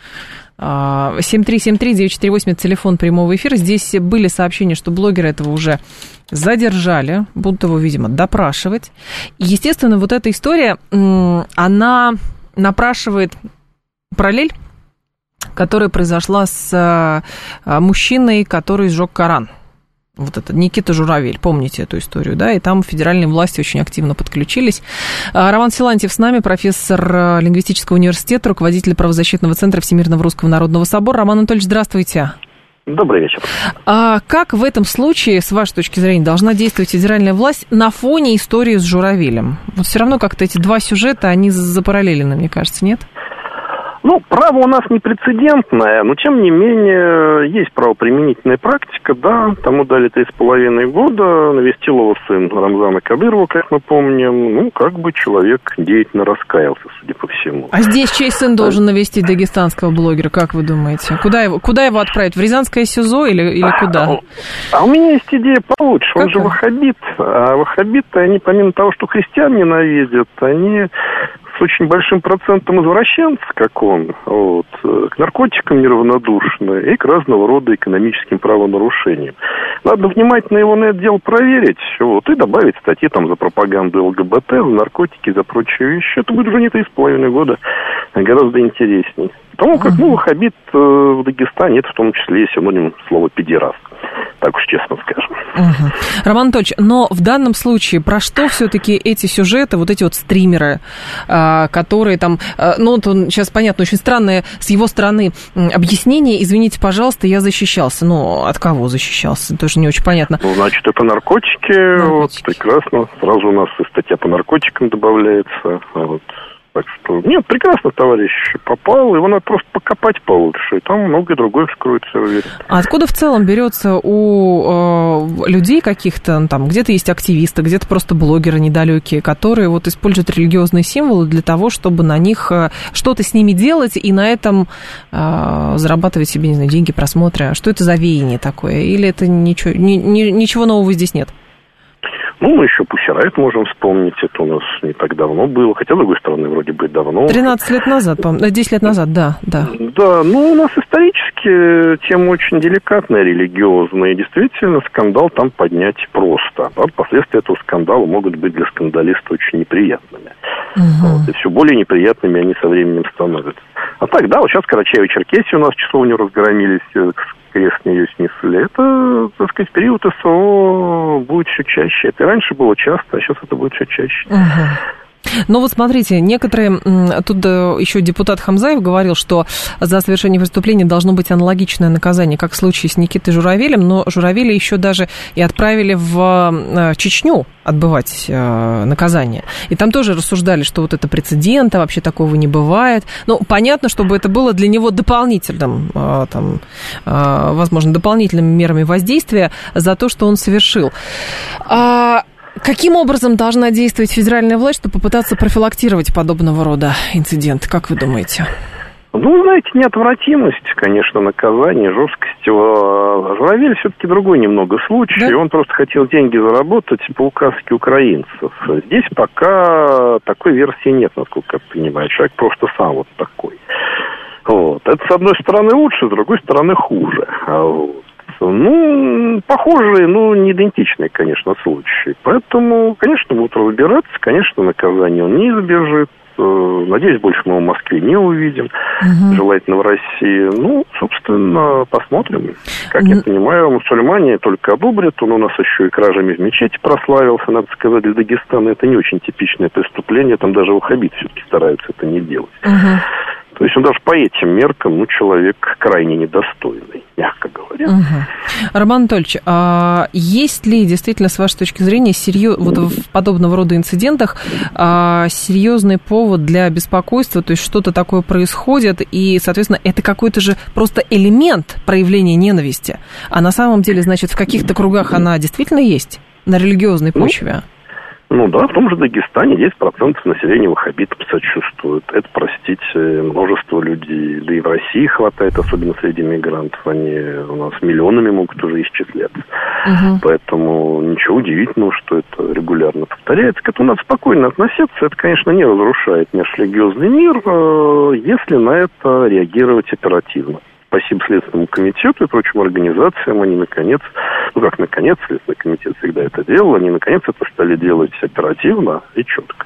7373948, телефон прямого эфира. Здесь были сообщения, что блогера этого уже задержали, будут его, видимо, допрашивать. И, естественно, вот эта история, она напрашивает параллель, которая произошла с мужчиной, который сжег Коран. Вот это Никита Журавель, помните эту историю, да? И там федеральные власти очень активно подключились. Роман Силантьев с нами, профессор лингвистического университета, руководитель правозащитного центра Всемирного Русского Народного Собора. Роман Анатольевич, здравствуйте. Добрый вечер. Как в этом случае, с вашей точки зрения, должна действовать федеральная власть на фоне истории с Журавелем? Вот все равно как-то эти два сюжета, они запараллелены, мне кажется, нет? Право у нас не прецедентное, но, тем не менее, есть правоприменительная практика, да, тому дали 3,5 года, навестил его сын Рамзана Кадырова, как мы помним, человек деятельно раскаялся, судя по всему. А здесь чей сын должен навестить дагестанского блогера, как вы думаете? Куда его отправить, в Рязанское СИЗО или куда? А у меня есть идея получше, он же ваххабит, а ваххабиты, они помимо того, что христиан ненавидят, они с очень большим процентом извращенцев, как он, к наркотикам неравнодушны и к разного рода экономическим правонарушениям. Надо внимательно его на это дело проверить, и добавить статьи за пропаганду ЛГБТ, за наркотики, за прочие вещи. Это будет уже не 3,5 года, а гораздо интересней. Потому как, ваххабит в Дагестане, это в том числе и синоним слова «педераст». так уж честно скажем. Угу. Роман Анатольевич, но в данном случае про что все-таки эти сюжеты, вот эти вот стримеры, которые там, ну, вот он, сейчас понятно, очень странное с его стороны объяснение, извините, пожалуйста, я защищался. Ну, от кого защищался? Тоже не очень понятно. Ну, значит, это наркотики. Вот, прекрасно. Сразу у нас и статья по наркотикам добавляется. Вот. Так что, нет, прекрасно, товарищ попал, его надо просто покопать получше, и там многое другое вскроется, я уверен. А откуда в целом берется у людей каких-то, там, где-то есть активисты, где-то просто блогеры недалекие, которые вот используют религиозные символы для того, чтобы на них что-то с ними делать и на этом зарабатывать себе, не знаю, деньги, просмотры? Что это за веяние такое? Или это ничего нового здесь нет? Ну, мы еще Пусирайт можем вспомнить, это у нас не так давно было, хотя, с другой стороны, вроде бы давно. 13 лет назад, по-моему, 10 лет назад, да. Да, ну, у нас исторически тема очень деликатная, религиозная, и действительно скандал там поднять просто. А последствия этого скандала могут быть для скандалиста очень неприятными. Вот, и все более неприятными они со временем становятся. А так, да, вот сейчас Карачаево-Черкесия у нас часовню разгромились, крест с нее снесли. Это, так сказать, период СВО будет все чаще. Это и раньше было часто, а сейчас это будет все чаще. Ну вот смотрите, некоторые, тут еще депутат Хамзаев говорил, что за совершение преступления должно быть аналогичное наказание, как в случае с Никитой Журавелем, но Журавеля еще даже и отправили в Чечню отбывать наказание. И там тоже рассуждали, что вот это прецедент, а вообще такого не бывает. Ну, понятно, чтобы это было для него дополнительным, там, возможно, дополнительными мерами воздействия за то, что он совершил. Каким образом должна действовать федеральная власть, чтобы попытаться профилактировать подобного рода инциденты? Как вы думаете? Ну, знаете, неотвратимость, конечно, наказания, жесткость. Журавель все-таки другой немного случай. Да? Он просто хотел деньги заработать по указке украинцев. Здесь пока такой версии нет, насколько я понимаю. Человек просто сам вот такой. Вот. Это, с одной стороны, лучше, с другой стороны, хуже. Ну, похожие, но не идентичные, конечно, случаи. Поэтому, конечно, будут разбираться, конечно, наказание он не избежит. Надеюсь, больше мы в Москве не увидим. Желательно в России. Ну, собственно, посмотрим. Как я понимаю, мусульмане только одобрят. Он у нас еще и кражами в мечети прославился, надо сказать, для Дагестана. Это не очень типичное преступление. Там даже ваххабиты все-таки стараются это не делать. То есть он даже по этим меркам, ну, человек крайне недостойный, мягко говоря. Роман Анатольевич, а есть ли действительно, с вашей точки зрения, вот в подобного рода инцидентах серьезный повод для беспокойства, то есть что-то такое происходит, и, соответственно, это какой-то же просто элемент проявления ненависти, а на самом деле, значит, в каких-то кругах она действительно есть на религиозной почве? Ну да, в том же Дагестане 10% населения ваххабитам сочувствуют. Это, простите, множество людей. Да и в России хватает, особенно среди мигрантов. Они у нас миллионами могут уже исчисляться. Поэтому ничего удивительного, что это регулярно повторяется. К этому надо спокойно относиться. Это, конечно, не разрушает межрелигиозный мир, если на это реагировать оперативно. Спасибо Следственному комитету и прочим организациям, они наконец, Следственный комитет всегда это делал, они наконец это стали делать оперативно и четко.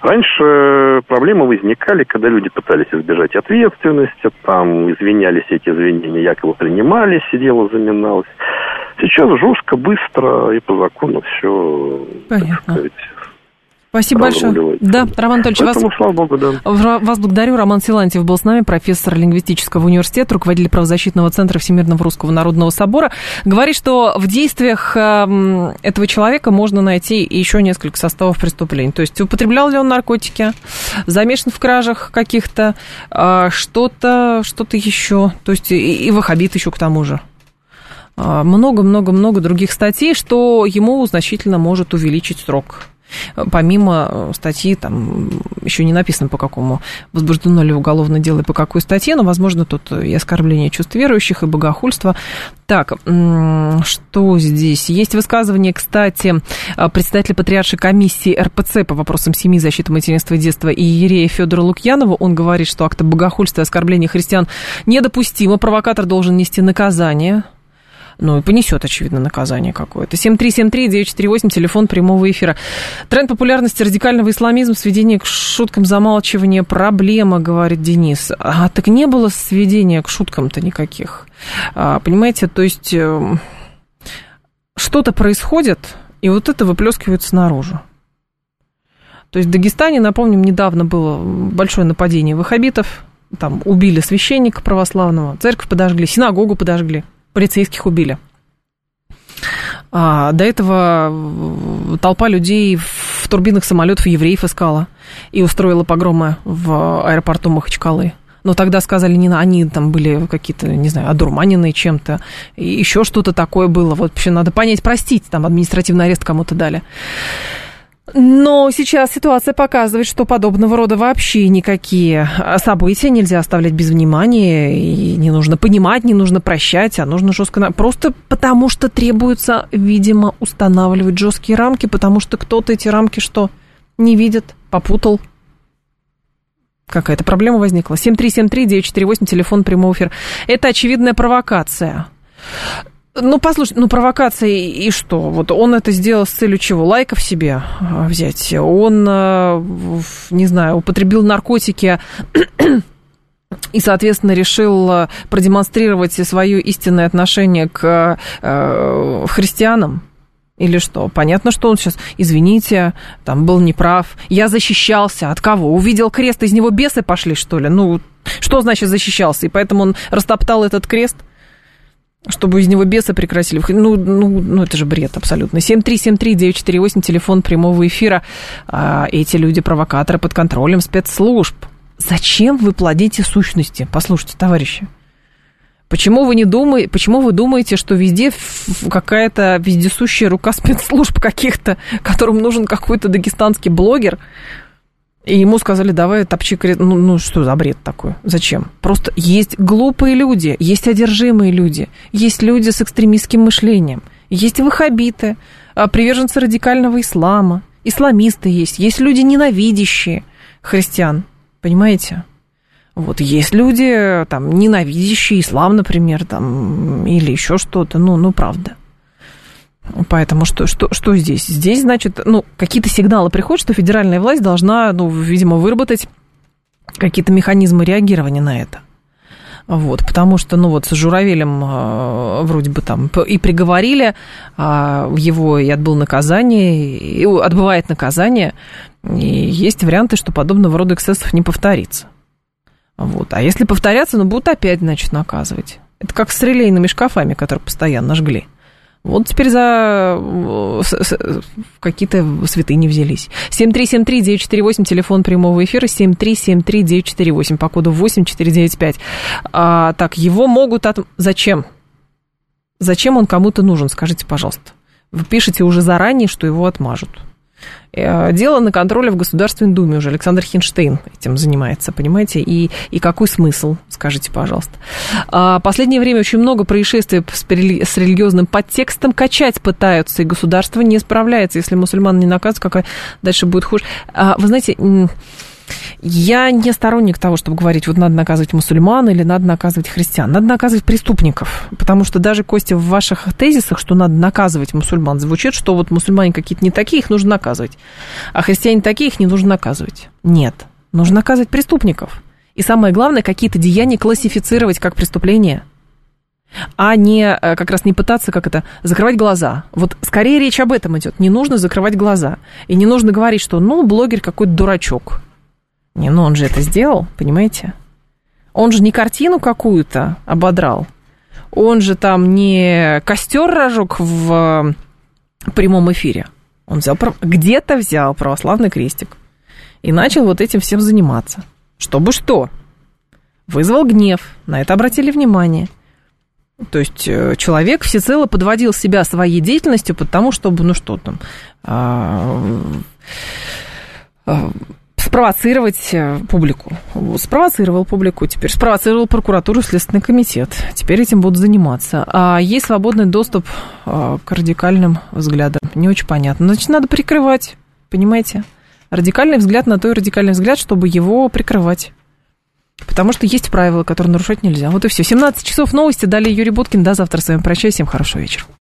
Раньше проблемы возникали, когда люди пытались избежать ответственности, там извинялись, эти извинения якобы принимались, и дело заминалось. Сейчас жестко, быстро и по закону все, так сказать. Спасибо большое. Да, Роман Анатольевич, слава богу, да. Вас благодарю. Роман Силантьев был с нами, профессор лингвистического университета, руководитель правозащитного центра Всемирного Русского Народного Собора. Говорит, что в действиях этого человека можно найти еще несколько составов преступлений. То есть употреблял ли он наркотики, замешан в кражах каких-то, что-то еще. То есть и ваххабит еще к тому же. Много-много-много других статей, что ему значительно может увеличить срок. Помимо статьи, там еще не написано, по какому возбуждено ли уголовное дело и по какой статье, но, возможно, тут и оскорбление чувств верующих, и богохульство. Так, что здесь? Есть высказывание, кстати, председателя Патриаршей комиссии РПЦ по вопросам семьи, защиты материнства и детства иерея Федора Лукьянова. Он говорит, что акты богохульства и оскорбления христиан недопустимо, провокатор должен нести наказание. Ну, и понесет, очевидно, наказание какое-то. 7373948, телефон прямого эфира. Тренд популярности радикального исламизма, сведение к шуткам, замалчивание, проблема, говорит Денис. Так не было сведения к шуткам-то никаких. Понимаете, то есть что-то происходит, и вот это выплескивается наружу. То есть в Дагестане, напомним, недавно было большое нападение ваххабитов, там убили священника православного, церковь подожгли, синагогу подожгли, полицейских убили. А до этого толпа людей в турбинах самолетов евреев искала и устроила погромы в аэропорту Махачкалы. Но тогда сказали, они там были какие-то, не знаю, одурманенные чем-то, и еще что-то такое было. Вот вообще надо понять, простить, там административный арест кому-то дали. Но сейчас ситуация показывает, что подобного рода вообще никакие события нельзя оставлять без внимания, и не нужно понимать, не нужно прощать, а нужно жестко... Просто потому что требуется, видимо, устанавливать жесткие рамки, потому что кто-то эти рамки что, не видит, попутал. Какая-то проблема возникла. 7373948, телефон прямого эфира. Это очевидная провокация. Ну, послушай, провокация и что? Вот он это сделал с целью чего? Лайков себе взять? Он, не знаю, употребил наркотики и, соответственно, решил продемонстрировать свое истинное отношение к христианам? Или что? Понятно, что он сейчас, извините, там был неправ. Я защищался. От кого? Увидел крест, из него бесы пошли, что ли? Ну, что значит защищался? И поэтому он растоптал этот крест, чтобы из него бесы прекратили. Ну, это же бред абсолютно. 7373948, телефон прямого эфира. Эти люди провокаторы под контролем спецслужб. Зачем вы плодите сущности? Послушайте, товарищи. Почему вы думаете, что везде какая-то вездесущая рука спецслужб каких-то, которым нужен какой-то дагестанский блогер, и ему сказали, давай топчи крест. Ну, что за бред такой? Зачем? Просто есть глупые люди, есть одержимые люди, есть люди с экстремистским мышлением, есть ваххабиты, приверженцы радикального ислама, исламисты есть люди, ненавидящие христиан, понимаете? Вот есть люди, там, ненавидящие ислам, например, там, или еще что-то, ну, правда. Поэтому что здесь? Здесь, значит, какие-то сигналы приходят, что федеральная власть должна, видимо, выработать какие-то механизмы реагирования на это. Вот, потому что, с Журавелем вроде бы там и приговорили, его и отбыл наказание, и отбывает наказание, и есть варианты, что подобного рода эксцессов не повторится. Вот. А если повторяться, будут опять, значит, наказывать. Это как с релейными шкафами, которые постоянно жгли. Вот теперь за какие-то святыни взялись. 7373948, телефон прямого эфира, 7373948, по коду 8495. Так, его могут... Зачем? Зачем он кому-то нужен, скажите, пожалуйста. Вы пишете уже заранее, что его отмажут. Дело на контроле в Государственной Думе уже. Александр Хинштейн этим занимается, понимаете? И какой смысл, скажите, пожалуйста. Последнее время очень много происшествий с религиозным подтекстом. Качать пытаются, и государство не справляется. Если мусульман не наказывают, какая дальше будет хуже. Вы знаете, я не сторонник того, чтобы говорить, вот надо наказывать мусульман или надо наказывать христиан. Надо наказывать преступников, потому что даже, Костя, в ваших тезисах, что надо наказывать мусульман, звучит, что вот мусульмане какие-то не такие, их нужно наказывать, а христиане такие, их не нужно наказывать. Нет, нужно наказывать преступников. И самое главное, какие-то деяния классифицировать как преступления, а не как раз не пытаться закрывать глаза. Вот скорее речь об этом идет. Не нужно закрывать глаза. И не нужно говорить, что блогер какой-то дурачок. Не, он же это сделал, понимаете? Он же не картину какую-то ободрал. Он же там не костер разжег в прямом эфире. Он где-то взял православный крестик и начал вот этим всем заниматься. Чтобы что? Вызвал гнев. На это обратили внимание. То есть человек всецело подводил себя своей деятельностью под тому, чтобы, спровоцировать публику. Спровоцировал публику, теперь спровоцировал прокуратуру и Следственный комитет. Теперь этим будут заниматься. А есть свободный доступ к радикальным взглядам. Не очень понятно. Значит, надо прикрывать, понимаете? Радикальный взгляд на то и радикальный взгляд, чтобы его прикрывать. Потому что есть правила, которые нарушать нельзя. Вот и все. 17 часов новости. Далее Юрий Буткин. До завтра с вами прощаюсь. Всем хорошего вечера.